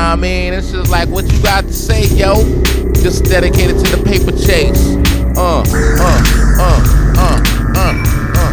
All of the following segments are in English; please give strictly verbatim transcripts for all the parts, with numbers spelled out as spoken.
I mean, it's just like, what you got to say, yo? Just dedicated to the paper chase. Uh, uh, uh, uh, uh, uh.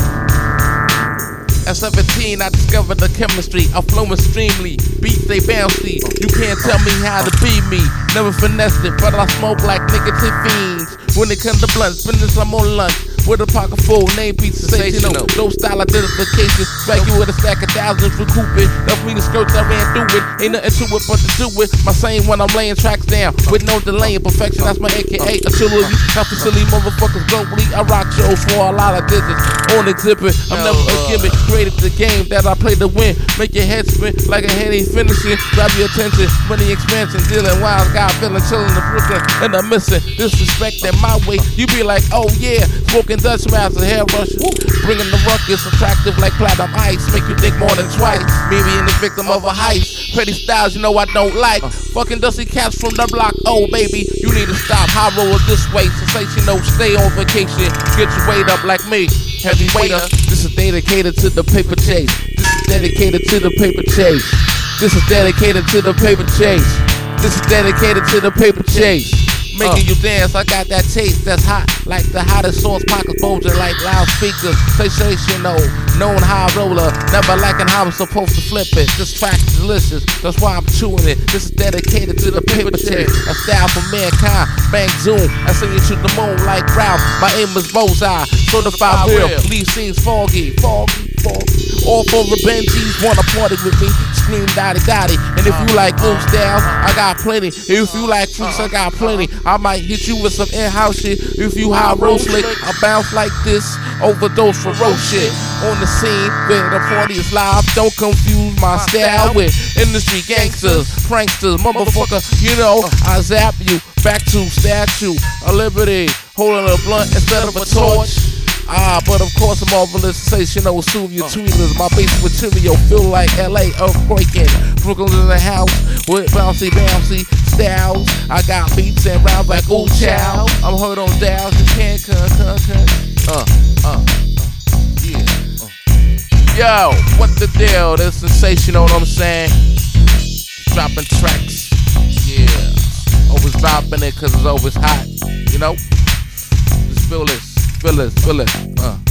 At seventeen, I discovered the chemistry. I'm flowing extremely. Beats, they bouncy. You can't tell me how to be me. Never finessed it, but I smoke like nicotine fiends. When it comes to blunts, finish, I'm on lunch. With a pocket full, name pizza, sensational. No style identification. Strike you with a stack of thousands, recoup it. Enough me the skirts, I ran through it. Ain't nothing to it but to do it. My same when I'm laying tracks down. With no delay in perfection, that's my A K A. A chiller, you not for silly motherfuckers globally. I rock shows for a lot of digits. On exhibit, I'm never a gimmick. Created the game that I play to win. Make your head spin like a headache finishing. Grab your attention, money expansion. Dealing wild, guy feeling chillin' in Brooklyn. And I'm missing disrespect in my way. You be like, oh yeah, smoking Dutch master, hair rushing. Bringing the ruckus, attractive like platinum ice. Make you think more than twice. Me being the victim of a heist. Pretty styles, you know I don't like. Fucking dusty cats from the block. Oh baby, you need to stop. High roller this way. Sensational, stay on vacation. Get your weight up like me. Heavy waiter. This is dedicated to the paper chase. This is dedicated to the paper chase. This is dedicated to the paper chase. This is dedicated to the paper chase. Making uh. you dance, I got that taste that's hot. Like the hottest sauce, pockets bulging like loudspeakers. Sensational, known high roller. Never lacking how I'm supposed to flip it. This track is delicious, that's why I'm chewing it. This is dedicated to the paper chase. A style for mankind, bang zoom. I send you to the moon like Ralph. My aim is bullseye, certified real. Leave scenes foggy, foggy, foggy. All for the Benjis wanna party with me. Scream dotty dotty. And if you like new styles, I got plenty. If you like freaks, I got plenty. I might hit you with some in-house shit. If you high roll slick, I bounce like this. Overdose for road shit. On the scene where the party is live. Don't confuse my style with industry gangsters, pranksters, motherfucker. You know, I zap you back to statue of liberty, holding a blunt instead of a torch. Ah, but of course I'm marvelous, sensational, assume your tweeters. My base material feel like L A earthquaking. Brooklyn's in the house with bouncy, bouncy styles. I got beats and rhymes like ooh chow. I'm heard on dials, you can't cut, cut, cut. Uh, uh, uh, yeah. Uh. Yo, what the deal? That's sensational, know what I'm saying? Dropping tracks, yeah. Always dropping it cause it's always hot, you know? Just feel this. Feel it, feel it, uh.